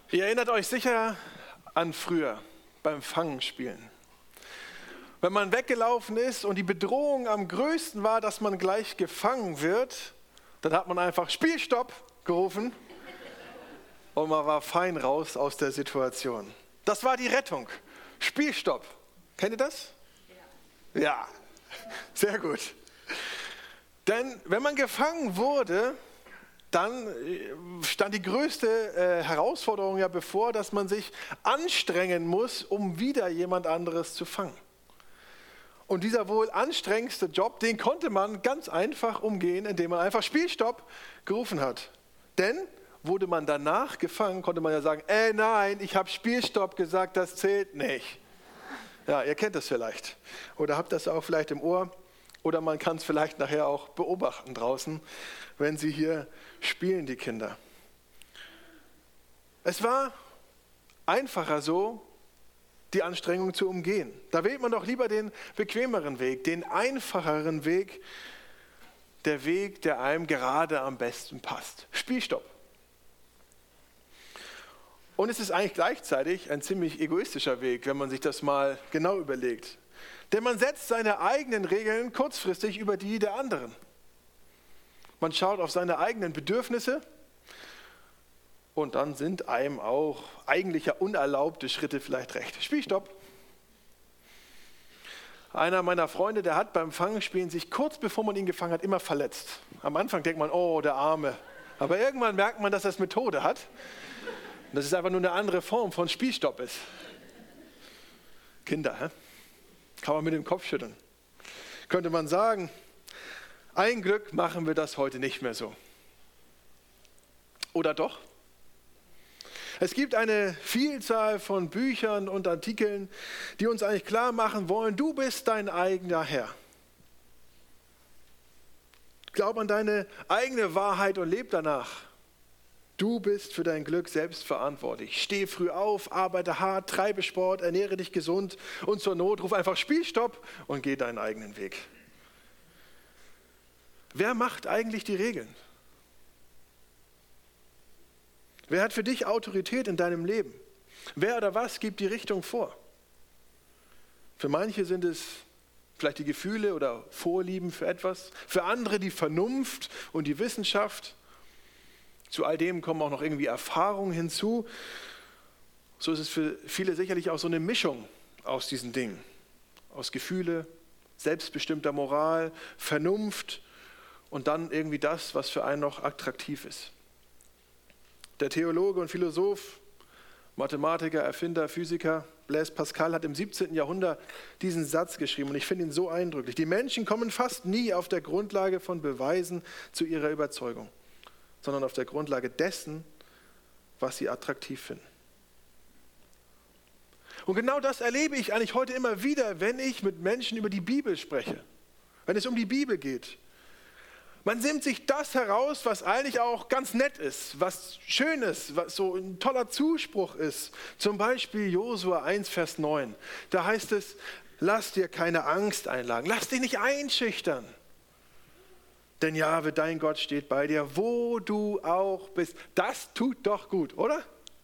Ihr erinnert euch sicher an früher beim Fangenspielen. Wenn man weggelaufen ist und die Bedrohung am größten war, dass man gleich gefangen wird, dann hat man einfach Spielstopp gerufen und man war fein raus aus der Situation. Das war die Rettung. Spielstopp. Kennt ihr das? Ja, sehr gut. Denn wenn man gefangen wurde, dann stand die größte Herausforderung ja bevor, dass man sich anstrengen muss, um wieder jemand anderes zu fangen. Und dieser wohl anstrengendste Job, den konnte man ganz einfach umgehen, indem man einfach Spielstopp gerufen hat. Denn wurde man danach gefangen, konnte man ja sagen, nein, ich habe Spielstopp gesagt, das zählt nicht. Ja, ihr kennt das vielleicht. Oder habt das auch vielleicht im Ohr. Oder man kann es vielleicht nachher auch beobachten draußen, wenn sie hier spielen, die Kinder. Es war einfacher so, die Anstrengung zu umgehen. Da wählt man doch lieber den bequemeren Weg, den einfacheren Weg, der Weg, der einem gerade am besten passt. Spielstopp. Und es ist eigentlich gleichzeitig ein ziemlich egoistischer Weg, wenn man sich das mal genau überlegt. Denn man setzt seine eigenen Regeln kurzfristig über die der anderen. Man schaut auf seine eigenen Bedürfnisse und dann sind einem auch eigentlich ja unerlaubte Schritte vielleicht recht. Spielstopp. Einer meiner Freunde, der hat beim Fangenspielen sich kurz bevor man ihn gefangen hat, immer verletzt. Am Anfang denkt man, oh, der Arme. Aber irgendwann merkt man, dass das Methode hat. Und dass es einfach nur eine andere Form von Spielstopp ist. Kinder, kann man mit dem Kopf schütteln. Könnte man sagen, ein Glück machen wir das heute nicht mehr so. Oder doch? Es gibt eine Vielzahl von Büchern und Artikeln, die uns eigentlich klar machen wollen, du bist dein eigener Herr. Glaub an deine eigene Wahrheit und leb danach. Du bist für dein Glück selbst verantwortlich. Steh früh auf, arbeite hart, treibe Sport, ernähre dich gesund und zur Not ruf einfach Spielstopp und geh deinen eigenen Weg. Wer macht eigentlich die Regeln? Wer hat für dich Autorität in deinem Leben? Wer oder was gibt die Richtung vor? Für manche sind es vielleicht die Gefühle oder Vorlieben für etwas, für andere die Vernunft und die Wissenschaft. Zu all dem kommen auch noch irgendwie Erfahrungen hinzu. So ist es für viele sicherlich auch so eine Mischung aus diesen Dingen. Aus Gefühle, selbstbestimmter Moral, Vernunft und dann irgendwie das, was für einen noch attraktiv ist. Der Theologe und Philosoph, Mathematiker, Erfinder, Physiker Blaise Pascal hat im 17. Jahrhundert diesen Satz geschrieben und ich finde ihn so eindrücklich. Die Menschen kommen fast nie auf der Grundlage von Beweisen zu ihrer Überzeugung, sondern auf der Grundlage dessen, was sie attraktiv finden. Und genau das erlebe ich eigentlich heute immer wieder, wenn ich mit Menschen über die Bibel spreche, wenn es um die Bibel geht. Man nimmt sich das heraus, was eigentlich auch ganz nett ist, was schön ist, was so ein toller Zuspruch ist. Zum Beispiel Josua 1, Vers 9. Da heißt es, lass dir keine Angst einlagen, lass dich nicht einschüchtern. Denn Jahwe, dein Gott, steht bei dir, wo du auch bist. Das tut doch gut, oder?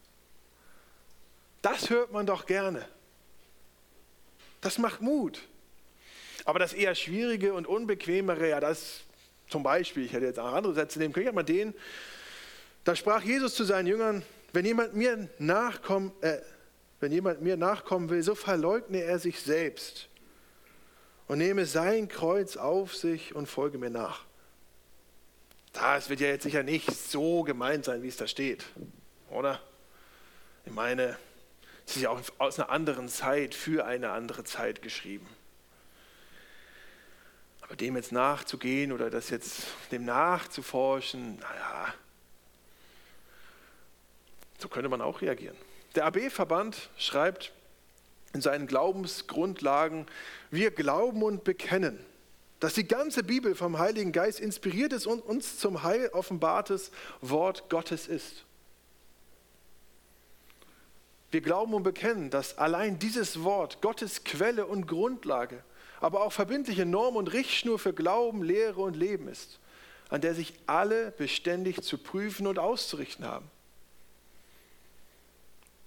Das hört man doch gerne. Das macht Mut. Aber das eher Schwierige und Unbequemere, ja, das zum Beispiel, ich hätte jetzt auch andere Sätze nehmen können, ich habe mal den. Da sprach Jesus zu seinen Jüngern, wenn jemand mir nachkommen will, so verleugne er sich selbst und nehme sein Kreuz auf sich und folge mir nach. Das wird ja jetzt sicher nicht so gemeint sein, wie es da steht, oder? Ich meine, es ist ja auch aus einer anderen Zeit für eine andere Zeit geschrieben. Aber dem jetzt nachzugehen oder das jetzt dem nachzuforschen, naja, so könnte man auch reagieren. Der AB-Verband schreibt in seinen Glaubensgrundlagen, wir glauben und bekennen, dass die ganze Bibel vom Heiligen Geist inspiriert ist und uns zum Heil offenbartes Wort Gottes ist. Wir glauben und bekennen, dass allein dieses Wort Gottes Quelle und Grundlage, aber auch verbindliche Norm und Richtschnur für Glauben, Lehre und Leben ist, an der sich alle beständig zu prüfen und auszurichten haben.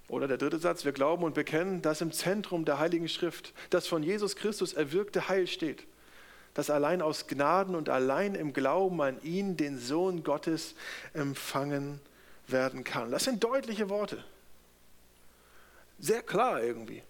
Oder der dritte Satz, wir glauben und bekennen, dass im Zentrum der Heiligen Schrift das von Jesus Christus erwirkte Heil steht, das allein aus Gnaden und allein im Glauben an ihn, den Sohn Gottes, empfangen werden kann. Das sind deutliche Worte. Sehr klar irgendwie.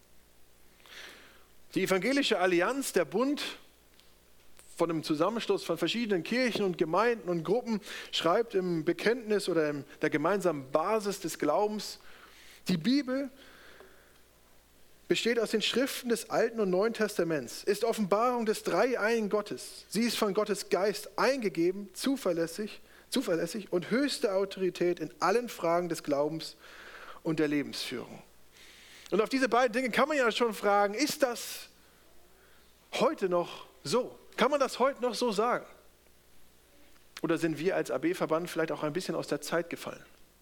Die evangelische Allianz, der Bund von einem Zusammenschluss von verschiedenen Kirchen und Gemeinden und Gruppen, schreibt im Bekenntnis oder in der gemeinsamen Basis des Glaubens, die Bibel besteht aus den Schriften des Alten und Neuen Testaments, ist Offenbarung des dreieinigen Gottes. Sie ist von Gottes Geist eingegeben, zuverlässig und höchste Autorität in allen Fragen des Glaubens und der Lebensführung. Und auf diese beiden Dinge kann man ja schon fragen, ist das heute noch so? Kann man das heute noch so sagen? Oder sind wir als AB-Verband vielleicht auch ein bisschen aus der Zeit gefallen?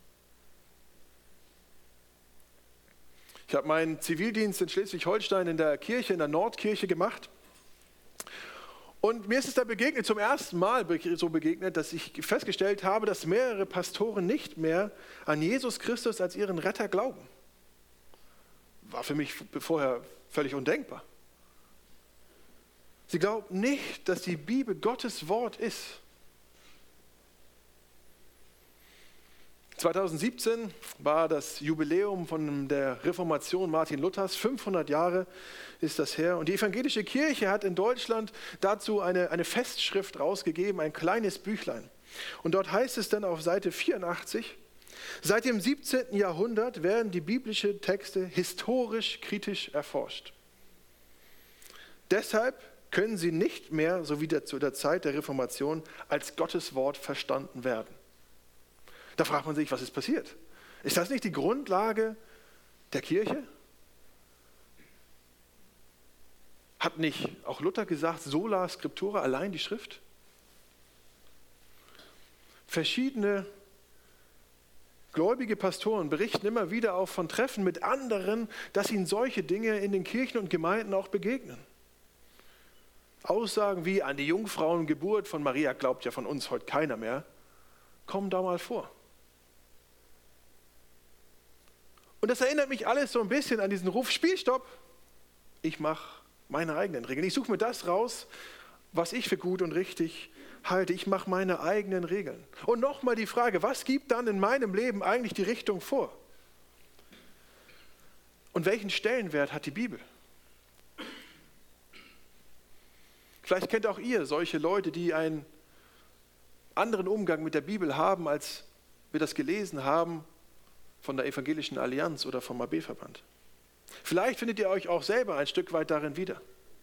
Ich habe meinen Zivildienst in Schleswig-Holstein in der Kirche, in der Nordkirche gemacht. Und mir ist es da begegnet, zum ersten Mal so begegnet, dass ich festgestellt habe, dass mehrere Pastoren nicht mehr an Jesus Christus als ihren Retter glauben. War für mich vorher völlig undenkbar. Sie glauben nicht, dass die Bibel Gottes Wort ist. 2017 war das Jubiläum von der Reformation Martin Luthers. 500 Jahre ist das her. Und die evangelische Kirche hat in Deutschland dazu eine Festschrift rausgegeben, ein kleines Büchlein. Und dort heißt es dann auf Seite 84, seit dem 17. Jahrhundert werden die biblischen Texte historisch kritisch erforscht. Deshalb können sie nicht mehr, so wie zu der Zeit der Reformation, als Gottes Wort verstanden werden. Da fragt man sich, was ist passiert? Ist das nicht die Grundlage der Kirche? Hat nicht auch Luther gesagt, sola scriptura, allein die Schrift? Verschiedene gläubige Pastoren berichten immer wieder auch von Treffen mit anderen, dass ihnen solche Dinge in den Kirchen und Gemeinden auch begegnen. Aussagen wie, an die Jungfrauengeburt von Maria glaubt ja von uns heute keiner mehr, kommen da mal vor. Und das erinnert mich alles so ein bisschen an diesen Ruf, Spielstopp, ich mache meine eigenen Regeln. Ich suche mir das raus, was ich für gut und richtig halte. Ich mache meine eigenen Regeln. Und nochmal die Frage, was gibt dann in meinem Leben eigentlich die Richtung vor? Und welchen Stellenwert hat die Bibel? Vielleicht kennt auch ihr solche Leute, die einen anderen Umgang mit der Bibel haben, als wir das gelesen haben von der Evangelischen Allianz oder vom AB-Verband. Vielleicht findet ihr euch auch selber ein Stück weit darin wieder.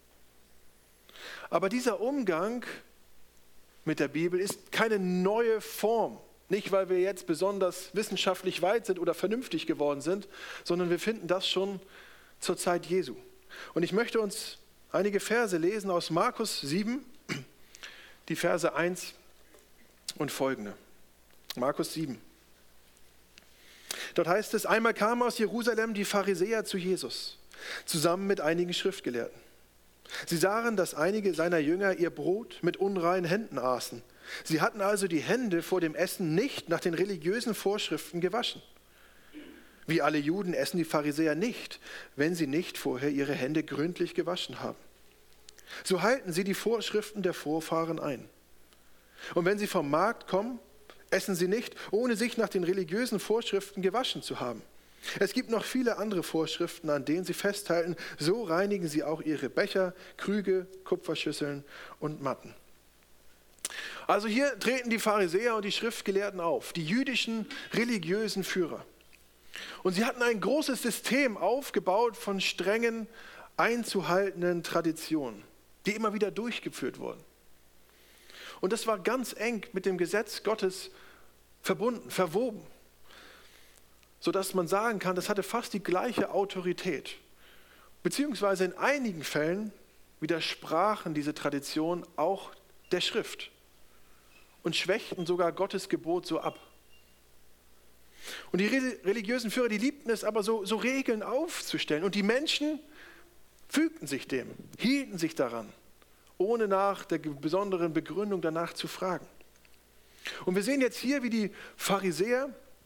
Aber dieser Umgang mit der Bibel ist keine neue Form. Nicht, weil wir jetzt besonders wissenschaftlich weit sind oder vernünftig geworden sind, sondern wir finden das schon zur Zeit Jesu. Und ich möchte uns einige Verse lesen aus Markus 7, die Verse 1 und folgende. Markus 7. Dort heißt es, einmal kamen aus Jerusalem die Pharisäer zu Jesus, zusammen mit einigen Schriftgelehrten. Sie sahen, dass einige seiner Jünger ihr Brot mit unreinen Händen aßen. Sie hatten also die Hände vor dem Essen nicht nach den religiösen Vorschriften gewaschen. Wie alle Juden essen die Pharisäer nicht, wenn sie nicht vorher ihre Hände gründlich gewaschen haben. So halten sie die Vorschriften der Vorfahren ein. Und wenn sie vom Markt kommen, essen sie nicht, ohne sich nach den religiösen Vorschriften gewaschen zu haben. Es gibt noch viele andere Vorschriften, an denen sie festhalten. So reinigen sie auch ihre Becher, Krüge, Kupferschüsseln und Matten. Also hier treten die Pharisäer und die Schriftgelehrten auf, die jüdischen religiösen Führer. Und sie hatten ein großes System aufgebaut von strengen, einzuhaltenden Traditionen, die immer wieder durchgeführt wurden. Und das war ganz eng mit dem Gesetz Gottes verbunden, verwoben, sodass man sagen kann, das hatte fast die gleiche Autorität. Beziehungsweise in einigen Fällen widersprachen diese Traditionen auch der Schrift und schwächten sogar Gottes Gebot so ab. Und die religiösen Führer, die liebten es aber so Regeln aufzustellen. Und die Menschen fügten sich dem, hielten sich daran, ohne nach der besonderen Begründung danach zu fragen. Und wir sehen jetzt hier, wie die Pharisäer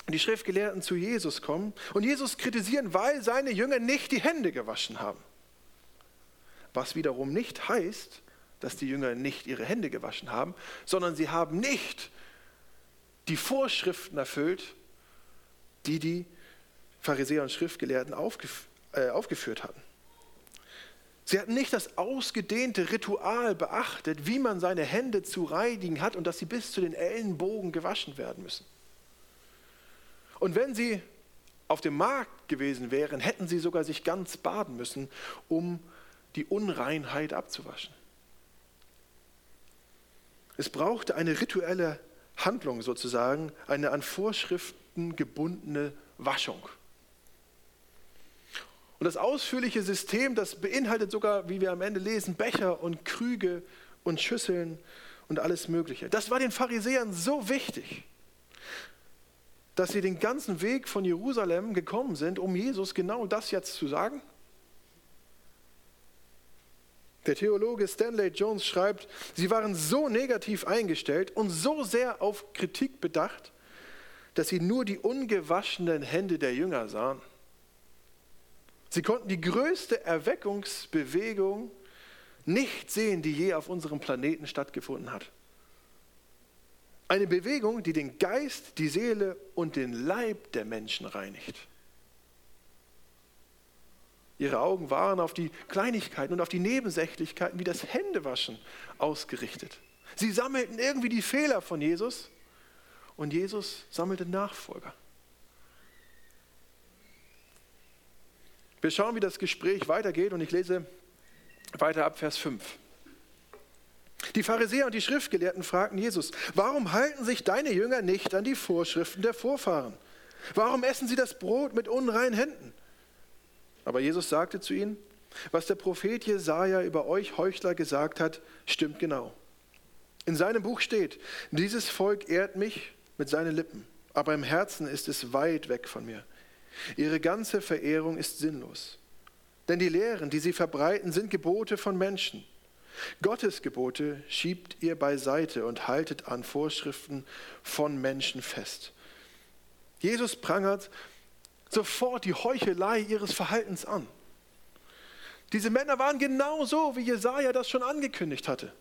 die Schriftgelehrten zu Jesus kommen und Jesus kritisieren, weil seine Jünger nicht die Hände gewaschen haben. Was wiederum nicht heißt, dass die Jünger nicht ihre Hände gewaschen haben, sondern sie haben nicht die Vorschriften erfüllt, die die Pharisäer und Schriftgelehrten aufgeführt hatten. Sie hatten nicht das ausgedehnte Ritual beachtet, wie man seine Hände zu reinigen hat und dass sie bis zu den Ellenbogen gewaschen werden müssen. Und wenn sie auf dem Markt gewesen wären, hätten sie sogar sich ganz baden müssen, um die Unreinheit abzuwaschen. Es brauchte eine rituelle Handlung sozusagen, eine an Vorschriften gebundene Waschung. Und das ausführliche System, das beinhaltet sogar, wie wir am Ende lesen, Becher und Krüge und Schüsseln und alles Mögliche. Das war den Pharisäern so wichtig, dass sie den ganzen Weg von Jerusalem gekommen sind, um Jesus genau das jetzt zu sagen. Der Theologe Stanley Jones schreibt, sie waren so negativ eingestellt und so sehr auf Kritik bedacht, dass sie nur die ungewaschenen Hände der Jünger sahen. Sie konnten die größte Erweckungsbewegung nicht sehen, die je auf unserem Planeten stattgefunden hat. Eine Bewegung, die den Geist, die Seele und den Leib der Menschen reinigt. Ihre Augen waren auf die Kleinigkeiten und auf die Nebensächlichkeiten wie das Händewaschen ausgerichtet. Sie sammelten irgendwie die Fehler von Jesus und Jesus sammelte Nachfolger. Wir schauen, wie das Gespräch weitergeht und ich lese weiter ab Vers 5. Die Pharisäer und die Schriftgelehrten fragten Jesus, warum halten sich deine Jünger nicht an die Vorschriften der Vorfahren? Warum essen sie das Brot mit unreinen Händen? Aber Jesus sagte zu ihnen, was der Prophet Jesaja über euch Heuchler gesagt hat, stimmt genau. In seinem Buch steht, dieses Volk ehrt mich mit seinen Lippen, aber im Herzen ist es weit weg von mir. Ihre ganze Verehrung ist sinnlos. Denn die Lehren, die sie verbreiten, sind Gebote von Menschen. Gottes Gebote schiebt ihr beiseite und haltet an Vorschriften von Menschen fest. Jesus prangert sofort die Heuchelei ihres Verhaltens an. Diese Männer waren genauso, wie Jesaja das schon angekündigt hatte.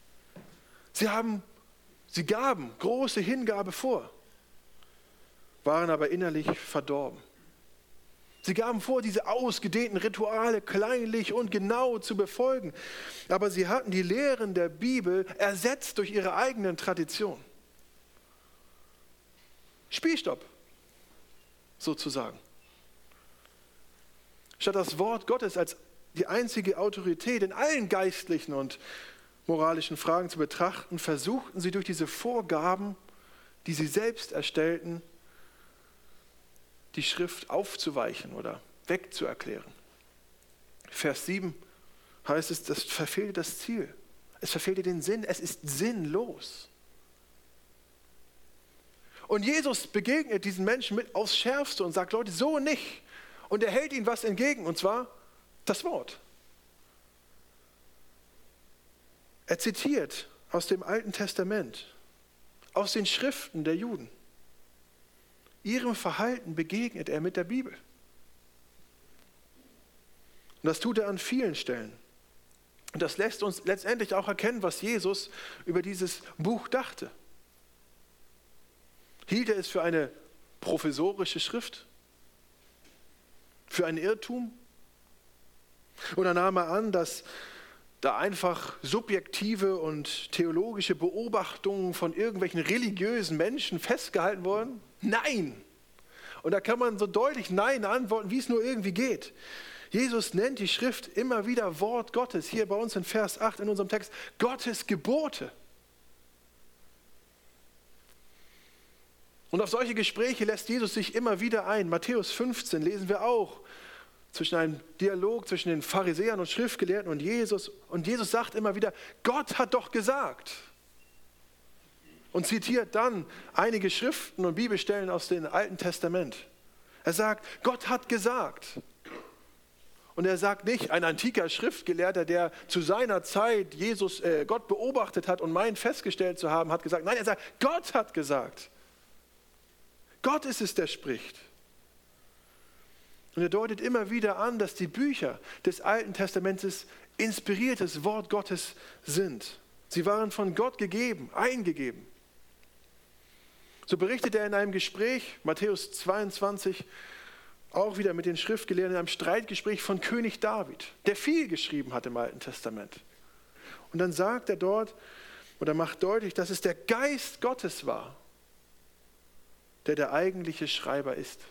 Sie gaben große Hingabe vor, waren aber innerlich verdorben. Sie gaben vor, diese ausgedehnten Rituale kleinlich und genau zu befolgen. Aber sie hatten die Lehren der Bibel ersetzt durch ihre eigenen Traditionen. Spielstopp, sozusagen. Statt das Wort Gottes als die einzige Autorität in allen geistlichen und moralischen Fragen zu betrachten, versuchten sie durch diese Vorgaben, die sie selbst erstellten, die Schrift aufzuweichen oder wegzuerklären. Vers 7 heißt es, das verfehlt das Ziel. Es verfehlt den Sinn. Es ist sinnlos. Und Jesus begegnet diesen Menschen mit aufs Schärfste und sagt, Leute, so nicht. Und er hält ihnen was entgegen, und zwar das Wort. Er zitiert aus dem Alten Testament, aus den Schriften der Juden. Ihrem Verhalten begegnet er mit der Bibel. Und das tut er an vielen Stellen. Und das lässt uns letztendlich auch erkennen, was Jesus über dieses Buch dachte. Hielt er es für eine provisorische Schrift? Für einen Irrtum? Oder nahm er an, dass da einfach subjektive und theologische Beobachtungen von irgendwelchen religiösen Menschen festgehalten wurden? Nein! Und da kann man so deutlich Nein antworten, wie es nur irgendwie geht. Jesus nennt die Schrift immer wieder Wort Gottes. Hier bei uns in Vers 8 in unserem Text, Gottes Gebote. Und auf solche Gespräche lässt Jesus sich immer wieder ein. Matthäus 15 lesen wir auch zwischen einem Dialog zwischen den Pharisäern und Schriftgelehrten und Jesus. Und Jesus sagt immer wieder, Gott hat doch gesagt. Und zitiert dann einige Schriften und Bibelstellen aus dem Alten Testament. Er sagt, Gott hat gesagt. Und er sagt nicht, ein antiker Schriftgelehrter, der zu seiner Zeit Gott beobachtet hat und meint festgestellt zu haben, hat gesagt. Nein, er sagt, Gott hat gesagt. Gott ist es, der spricht. Und er deutet immer wieder an, dass die Bücher des Alten Testamentes inspiriertes Wort Gottes sind. Sie waren von Gott gegeben, eingegeben. So berichtet er in einem Gespräch, Matthäus 22, auch wieder mit den Schriftgelehrten, in einem Streitgespräch von König David, der viel geschrieben hat im Alten Testament. Und dann sagt er dort oder macht deutlich, dass es der Geist Gottes war, der eigentliche Schreiber ist.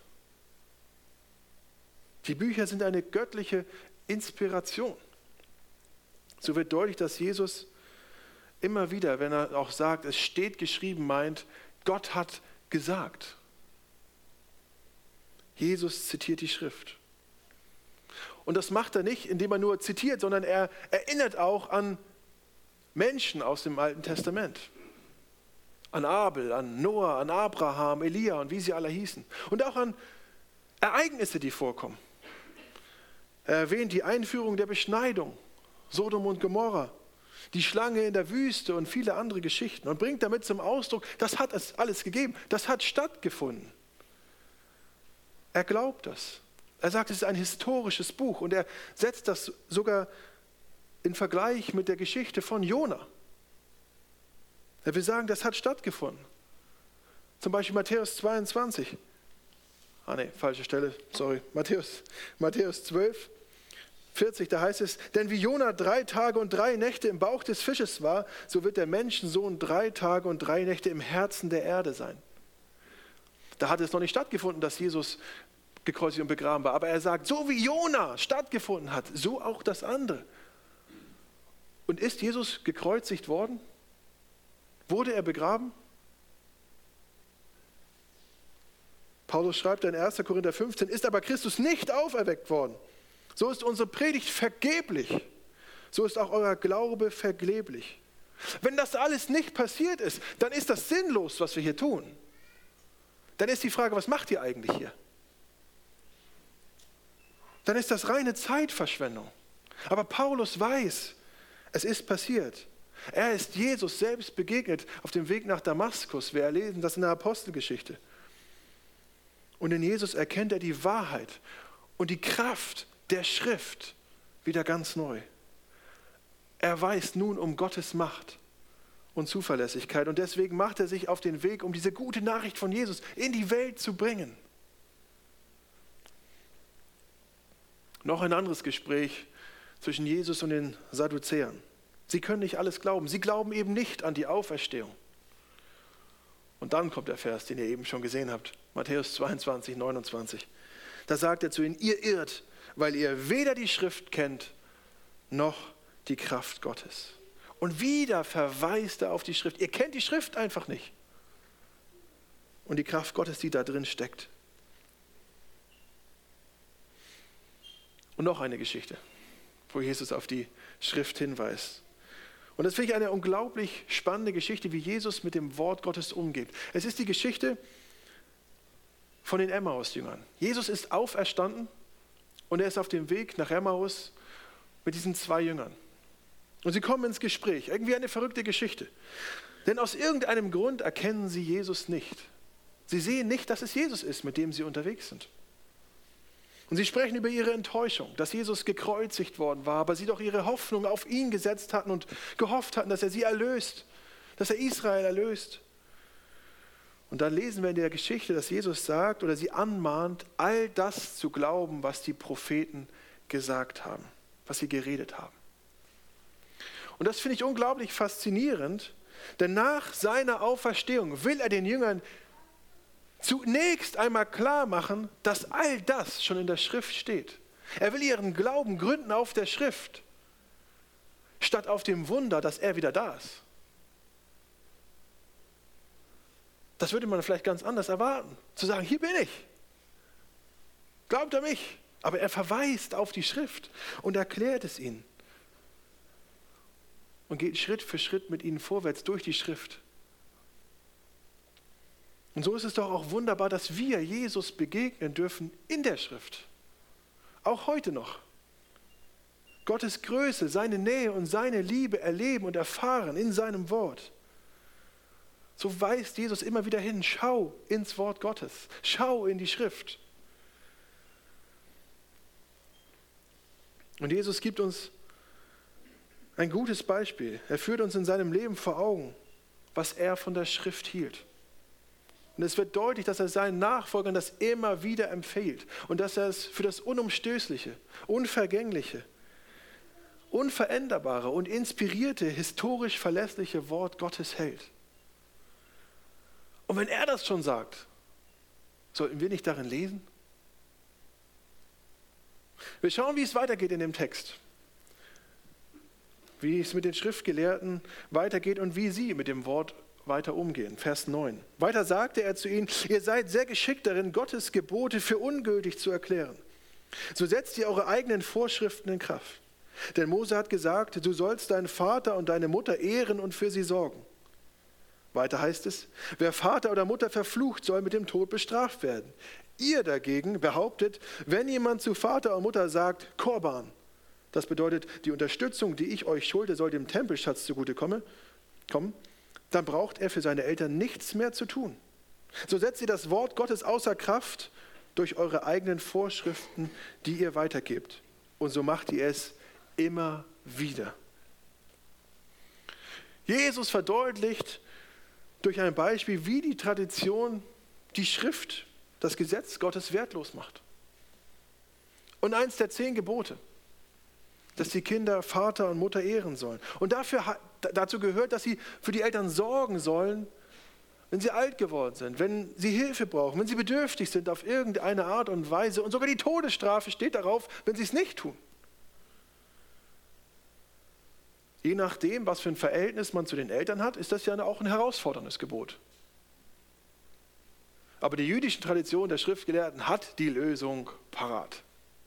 Die Bücher sind eine göttliche Inspiration. So wird deutlich, dass Jesus immer wieder, wenn er auch sagt, es steht geschrieben, meint, Gott hat gesagt. Jesus zitiert die Schrift. Und das macht er nicht, indem er nur zitiert, sondern er erinnert auch an Menschen aus dem Alten Testament. An Abel, an Noah, an Abraham, Elia und wie sie alle hießen. Und auch an Ereignisse, die vorkommen. Er erwähnt die Einführung der Beschneidung, Sodom und Gomorra, die Schlange in der Wüste und viele andere Geschichten und bringt damit zum Ausdruck, das hat es alles gegeben, das hat stattgefunden. Er glaubt das. Er sagt, es ist ein historisches Buch und er setzt das sogar in Vergleich mit der Geschichte von Jona. Er will sagen, das hat stattgefunden. Zum Beispiel Matthäus 22. Falsche Stelle, sorry. Matthäus 12, 40, da heißt es, denn wie Jona 3 Tage und 3 Nächte im Bauch des Fisches war, so wird der Menschensohn 3 Tage und 3 Nächte im Herzen der Erde sein. Da hat es noch nicht stattgefunden, dass Jesus gekreuzigt und begraben war. Aber er sagt, so wie Jona stattgefunden hat, so auch das andere. Und ist Jesus gekreuzigt worden? Wurde er begraben? Paulus schreibt in 1. Korinther 15, ist aber Christus nicht auferweckt worden. So ist unsere Predigt vergeblich. So ist auch euer Glaube vergeblich. Wenn das alles nicht passiert ist, dann ist das sinnlos, was wir hier tun. Dann ist die Frage, was macht ihr eigentlich hier? Dann ist das reine Zeitverschwendung. Aber Paulus weiß, es ist passiert. Er ist Jesus selbst begegnet auf dem Weg nach Damaskus. Wir lesen das in der Apostelgeschichte. Und in Jesus erkennt er die Wahrheit und die Kraft der Schrift wieder ganz neu. Er weiß nun um Gottes Macht und Zuverlässigkeit und deswegen macht er sich auf den Weg, um diese gute Nachricht von Jesus in die Welt zu bringen. Noch ein anderes Gespräch zwischen Jesus und den Sadduzäern. Sie können nicht alles glauben. Sie glauben eben nicht an die Auferstehung. Und dann kommt der Vers, den ihr eben schon gesehen habt. Matthäus 22, 29. Da sagt er zu ihnen, ihr irrt, weil ihr weder die Schrift kennt, noch die Kraft Gottes. Und wieder verweist er auf die Schrift. Ihr kennt die Schrift einfach nicht. Und die Kraft Gottes, die da drin steckt. Und noch eine Geschichte, wo Jesus auf die Schrift hinweist. Und das finde ich eine unglaublich spannende Geschichte, wie Jesus mit dem Wort Gottes umgeht. Es ist die Geschichte von den Emmaus-Jüngern. Jesus ist auferstanden und er ist auf dem Weg nach Emmaus mit diesen 2 Jüngern. Und sie kommen ins Gespräch. Irgendwie eine verrückte Geschichte. Denn aus irgendeinem Grund erkennen sie Jesus nicht. Sie sehen nicht, dass es Jesus ist, mit dem sie unterwegs sind. Und sie sprechen über ihre Enttäuschung, dass Jesus gekreuzigt worden war, aber sie doch ihre Hoffnung auf ihn gesetzt hatten und gehofft hatten, dass er sie erlöst, dass er Israel erlöst. Und dann lesen wir in der Geschichte, dass Jesus sagt oder sie anmahnt, all das zu glauben, was die Propheten gesagt haben, was sie geredet haben. Und das finde ich unglaublich faszinierend, denn nach seiner Auferstehung will er den Jüngern zunächst einmal klar machen, dass all das schon in der Schrift steht. Er will ihren Glauben gründen auf der Schrift, statt auf dem Wunder, dass er wieder da ist. Das würde man vielleicht ganz anders erwarten. Zu sagen, hier bin ich. Glaubt an mich. Aber er verweist auf die Schrift und erklärt es ihnen. Und geht Schritt für Schritt mit ihnen vorwärts durch die Schrift. Und so ist es doch auch wunderbar, dass wir Jesus begegnen dürfen in der Schrift. Auch heute noch. Gottes Größe, seine Nähe und seine Liebe erleben und erfahren in seinem Wort. So weist Jesus immer wieder hin, schau ins Wort Gottes, schau in die Schrift. Und Jesus gibt uns ein gutes Beispiel. Er führt uns in seinem Leben vor Augen, was er von der Schrift hielt. Und es wird deutlich, dass er seinen Nachfolgern das immer wieder empfiehlt und dass er es für das Unumstößliche, Unvergängliche, Unveränderbare und inspirierte, historisch verlässliche Wort Gottes hält. Und wenn er das schon sagt, sollten wir nicht darin lesen? Wir schauen, wie es weitergeht in dem Text. Wie es mit den Schriftgelehrten weitergeht und wie sie mit dem Wort weiter umgehen. Vers 9. Weiter sagte er zu ihnen, ihr seid sehr geschickt darin, Gottes Gebote für ungültig zu erklären. So setzt ihr eure eigenen Vorschriften in Kraft. Denn Mose hat gesagt, du sollst deinen Vater und deine Mutter ehren und für sie sorgen. Weiter heißt es, wer Vater oder Mutter verflucht, soll mit dem Tod bestraft werden. Ihr dagegen behauptet, wenn jemand zu Vater oder Mutter sagt, Korban, das bedeutet, die Unterstützung, die ich euch schulde, soll dem Tempelschatz zugutekommen, dann braucht er für seine Eltern nichts mehr zu tun. So setzt ihr das Wort Gottes außer Kraft durch eure eigenen Vorschriften, die ihr weitergebt. Und so macht ihr es immer wieder. Jesus verdeutlicht durch ein Beispiel, wie die Tradition die Schrift, das Gesetz Gottes wertlos macht. Und eins der 10 Gebote, dass die Kinder Vater und Mutter ehren sollen. Und dazu gehört, dass sie für die Eltern sorgen sollen, wenn sie alt geworden sind, wenn sie Hilfe brauchen, wenn sie bedürftig sind auf irgendeine Art und Weise. Und sogar die Todesstrafe steht darauf, wenn sie es nicht tun. Je nachdem, was für ein Verhältnis man zu den Eltern hat, ist das ja auch ein herausforderndes Gebot. Aber die jüdische Tradition der Schriftgelehrten hat die Lösung parat.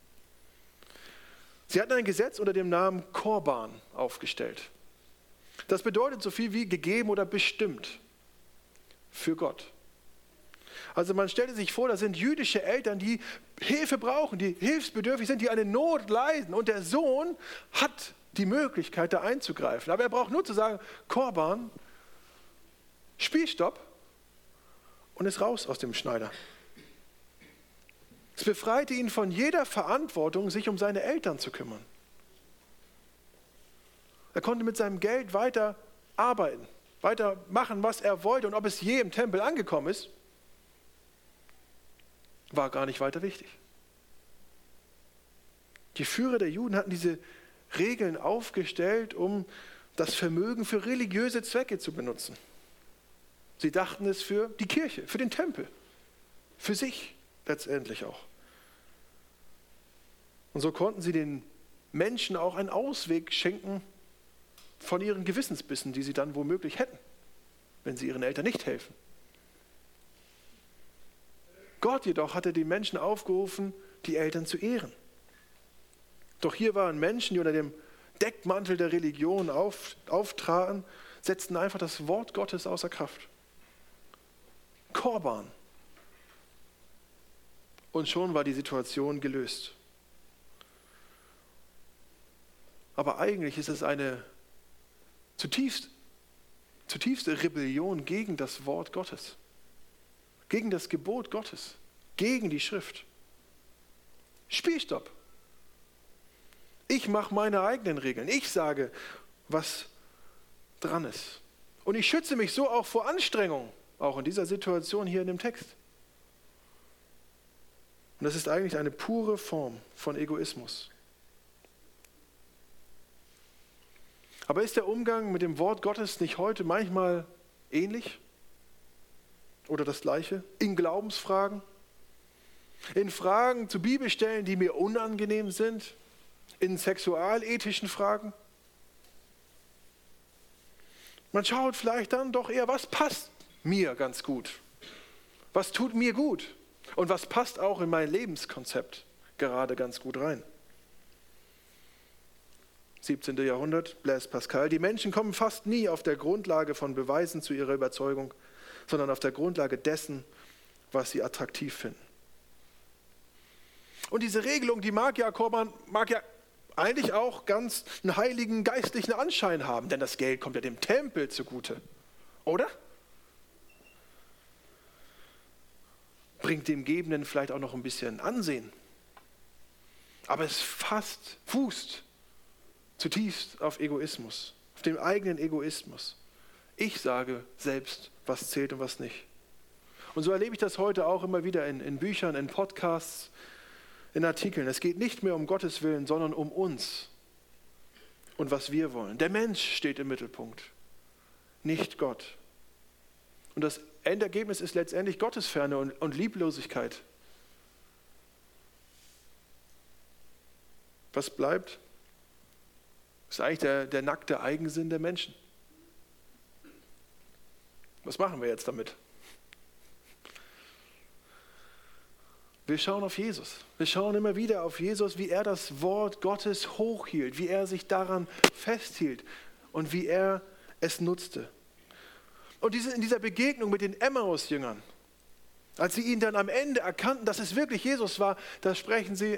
Sie hatten ein Gesetz unter dem Namen Korban aufgestellt. Das bedeutet so viel wie gegeben oder bestimmt für Gott. Also man stellte sich vor, da sind jüdische Eltern, die Hilfe brauchen, die hilfsbedürftig sind, die eine Not leiden. Und der Sohn hat die Möglichkeit, da einzugreifen. Aber er braucht nur zu sagen, Korban, Spielstopp und ist raus aus dem Schneider. Es befreite ihn von jeder Verantwortung, sich um seine Eltern zu kümmern. Er konnte mit seinem Geld weiter arbeiten, weiter machen, was er wollte. Und ob es je im Tempel angekommen ist, war gar nicht weiter wichtig. Die Führer der Juden hatten diese Regeln aufgestellt, um das Vermögen für religiöse Zwecke zu benutzen. Sie dachten es für die Kirche, für den Tempel, für sich letztendlich auch. Und so konnten sie den Menschen auch einen Ausweg schenken von ihren Gewissensbissen, die sie dann womöglich hätten, wenn sie ihren Eltern nicht helfen. Gott jedoch hatte die Menschen aufgerufen, die Eltern zu ehren. Doch hier waren Menschen, die unter dem Deckmantel der Religion auftraten, setzten einfach das Wort Gottes außer Kraft. Korban. Und schon war die Situation gelöst. Aber eigentlich ist es eine zutiefste Rebellion gegen das Wort Gottes, gegen das Gebot Gottes, gegen die Schrift. Spielstopp. Ich mache meine eigenen Regeln. Ich sage, was dran ist. Und ich schütze mich so auch vor Anstrengung, auch in dieser Situation hier in dem Text. Und das ist eigentlich eine pure Form von Egoismus. Aber ist der Umgang mit dem Wort Gottes nicht heute manchmal ähnlich oder das Gleiche? In Glaubensfragen? In Fragen zu Bibelstellen, die mir unangenehm sind? In sexualethischen Fragen? Man schaut vielleicht dann doch eher, was passt mir ganz gut? Was tut mir gut? Und was passt auch in mein Lebenskonzept gerade ganz gut rein? 17. Jahrhundert, Blaise Pascal. Die Menschen kommen fast nie auf der Grundlage von Beweisen zu ihrer Überzeugung, sondern auf der Grundlage dessen, was sie attraktiv finden. Und diese Regelung, die mag ja eigentlich auch ganz einen heiligen geistlichen Anschein haben, denn das Geld kommt ja dem Tempel zugute, oder? bringt dem Gebenden vielleicht auch noch ein bisschen Ansehen. Aber es fußt zutiefst auf Egoismus, auf dem eigenen Egoismus. Ich sage selbst, was zählt und was nicht. Und so erlebe ich das heute auch immer wieder in Büchern, in Podcasts, in Artikeln. Es geht nicht mehr um Gottes Willen, sondern um uns und was wir wollen. Der Mensch steht im Mittelpunkt, nicht Gott. Und das Endergebnis ist letztendlich Gottesferne und Lieblosigkeit. Was bleibt? Das ist eigentlich der nackte Eigensinn der Menschen. Was machen wir jetzt damit? Wir schauen auf Jesus. Wir schauen immer wieder auf Jesus, wie er das Wort Gottes hochhielt, wie er sich daran festhielt und wie er es nutzte. Und in dieser Begegnung mit den Emmaus-Jüngern, als sie ihn dann am Ende erkannten, dass es wirklich Jesus war, da sprechen sie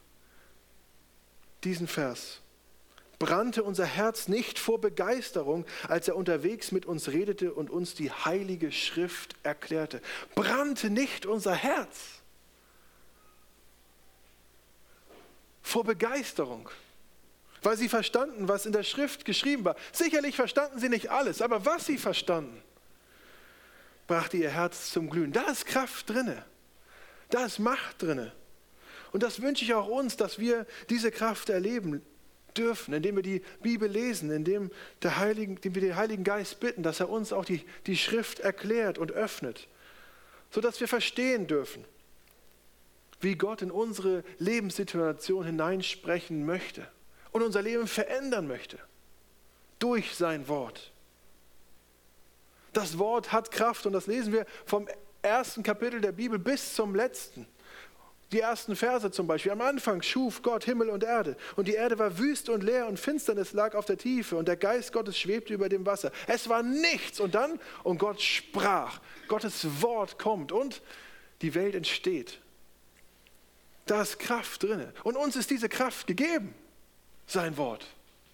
diesen Vers. Brannte unser Herz nicht vor Begeisterung, als er unterwegs mit uns redete und uns die Heilige Schrift erklärte. Brannte nicht unser Herz vor Begeisterung, weil sie verstanden, was in der Schrift geschrieben war. Sicherlich verstanden sie nicht alles, aber was sie verstanden, brachte ihr Herz zum Glühen. Da ist Kraft drinne, da ist Macht drinne. Und das wünsche ich auch uns, dass wir diese Kraft erleben dürfen, indem wir die Bibel lesen, indem wir den Heiligen Geist bitten, dass er uns auch die Schrift erklärt und öffnet, sodass wir verstehen dürfen, wie Gott in unsere Lebenssituation hineinsprechen möchte und unser Leben verändern möchte durch sein Wort. Das Wort hat Kraft und das lesen wir vom ersten Kapitel der Bibel bis zum letzten. Die ersten Verse zum Beispiel. Am Anfang schuf Gott Himmel und Erde. Und die Erde war wüst und leer und Finsternis lag auf der Tiefe. Und der Geist Gottes schwebte über dem Wasser. Es war nichts. Und Gott sprach. Gottes Wort kommt und die Welt entsteht. Da ist Kraft drin. Und uns ist diese Kraft gegeben. Sein Wort.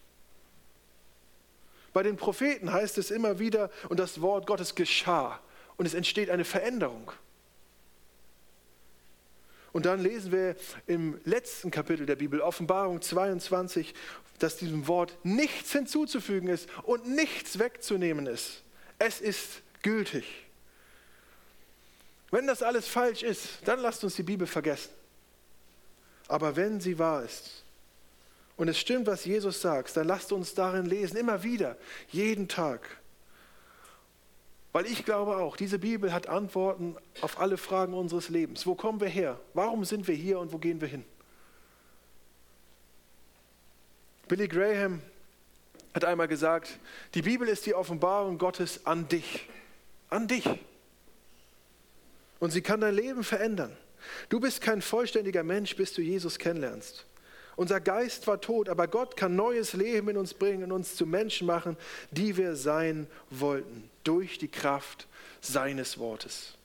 Bei den Propheten heißt es immer wieder, und das Wort Gottes geschah. Und es entsteht eine Veränderung. Und dann lesen wir im letzten Kapitel der Bibel, Offenbarung 22, dass diesem Wort nichts hinzuzufügen ist und nichts wegzunehmen ist. Es ist gültig. Wenn das alles falsch ist, dann lasst uns die Bibel vergessen. Aber wenn sie wahr ist und es stimmt, was Jesus sagt, dann lasst uns darin lesen, immer wieder, jeden Tag. Weil ich glaube auch, diese Bibel hat Antworten auf alle Fragen unseres Lebens. Wo kommen wir her? Warum sind wir hier und wo gehen wir hin? Billy Graham hat einmal gesagt, die Bibel ist die Offenbarung Gottes an dich. An dich. Und sie kann dein Leben verändern. Du bist kein vollständiger Mensch, bis du Jesus kennenlernst. Unser Geist war tot, aber Gott kann neues Leben in uns bringen und uns zu Menschen machen, die wir sein wollten, durch die Kraft seines Wortes.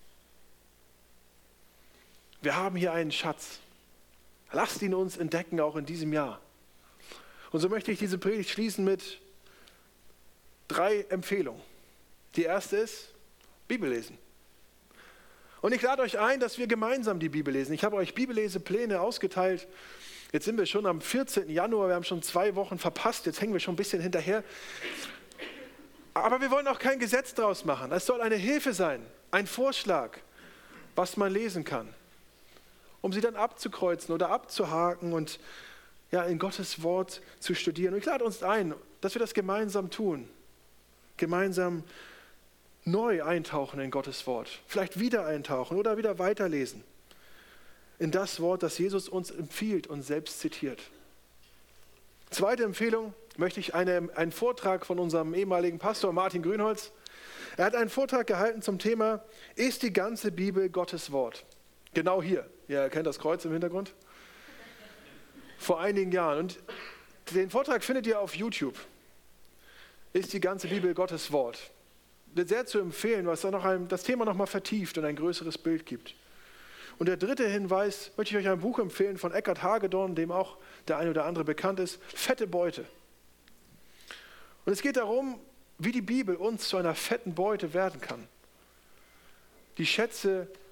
Wir haben hier einen Schatz. Lasst ihn uns entdecken, auch in diesem Jahr. Und so möchte ich diese Predigt schließen mit 3 Empfehlungen. Die erste ist, Bibel lesen. Und ich lade euch ein, dass wir gemeinsam die Bibel lesen. Ich habe euch Bibellesepläne ausgeteilt. Jetzt sind wir schon am 14. Januar, wir haben schon 2 Wochen verpasst, jetzt hängen wir schon ein bisschen hinterher. Aber wir wollen auch kein Gesetz draus machen. Es soll eine Hilfe sein, ein Vorschlag, was man lesen kann, um sie dann abzukreuzen oder abzuhaken und in Gottes Wort zu studieren. Und ich lade uns ein, dass wir das gemeinsam tun, gemeinsam neu eintauchen in Gottes Wort, vielleicht wieder eintauchen oder wieder weiterlesen. In das Wort, das Jesus uns empfiehlt und selbst zitiert. Zweite Empfehlung möchte ich einen Vortrag von unserem ehemaligen Pastor Martin Grünholz. Er hat einen Vortrag gehalten zum Thema, ist die ganze Bibel Gottes Wort? Genau hier. Ihr erkennt das Kreuz im Hintergrund. Vor einigen Jahren. Und den Vortrag findet ihr auf YouTube. Ist die ganze Bibel Gottes Wort? Wird sehr zu empfehlen, weil es dann das Thema nochmal vertieft und ein größeres Bild gibt. Und der dritte Hinweis, möchte ich euch ein Buch empfehlen von Eckhart Hagedorn, dem auch der eine oder andere bekannt ist, Fette Beute. Und es geht darum, wie die Bibel uns zu einer fetten Beute werden kann. Die Schätze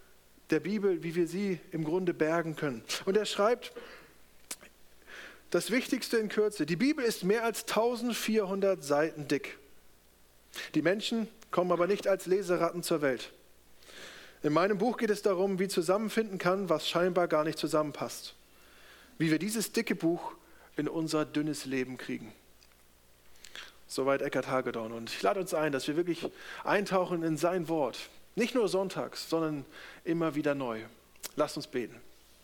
der Bibel, wie wir sie im Grunde bergen können. Und er schreibt, das Wichtigste in Kürze, die Bibel ist mehr als 1400 Seiten dick. Die Menschen kommen aber nicht als Leseratten zur Welt. In meinem Buch geht es darum, wie zusammenfinden kann, was scheinbar gar nicht zusammenpasst. Wie wir dieses dicke Buch in unser dünnes Leben kriegen. Soweit Eckhart Hagedorn. Und ich lade uns ein, dass wir wirklich eintauchen in sein Wort. Nicht nur sonntags, sondern immer wieder neu. Lasst uns beten.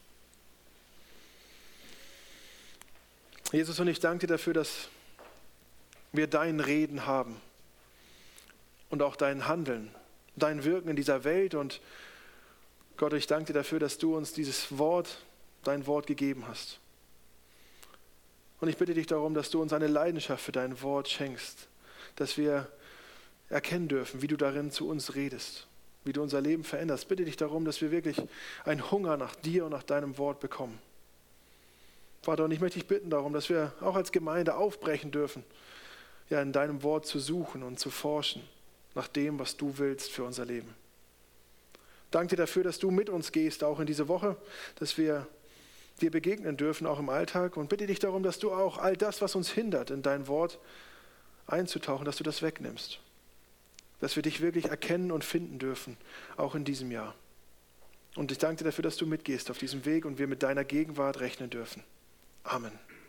Jesus, und ich danke dir dafür, dass wir dein Reden haben und auch dein Handeln, dein Wirken in dieser Welt. Und Gott, ich danke dir dafür, dass du uns dieses Wort, dein Wort gegeben hast. Und ich bitte dich darum, dass du uns eine Leidenschaft für dein Wort schenkst, dass wir erkennen dürfen, wie du darin zu uns redest, wie du unser Leben veränderst. Ich bitte dich darum, dass wir wirklich einen Hunger nach dir und nach deinem Wort bekommen. Vater, und ich möchte dich bitten darum, dass wir auch als Gemeinde aufbrechen dürfen, ja, in deinem Wort zu suchen und zu forschen nach dem, was du willst für unser Leben. Danke dir dafür, dass du mit uns gehst, auch in diese Woche, dass wir dir begegnen dürfen, auch im Alltag. Und bitte dich darum, dass du auch all das, was uns hindert, in dein Wort einzutauchen, dass du das wegnimmst. Dass wir dich wirklich erkennen und finden dürfen, auch in diesem Jahr. Und ich danke dir dafür, dass du mitgehst auf diesem Weg und wir mit deiner Gegenwart rechnen dürfen. Amen.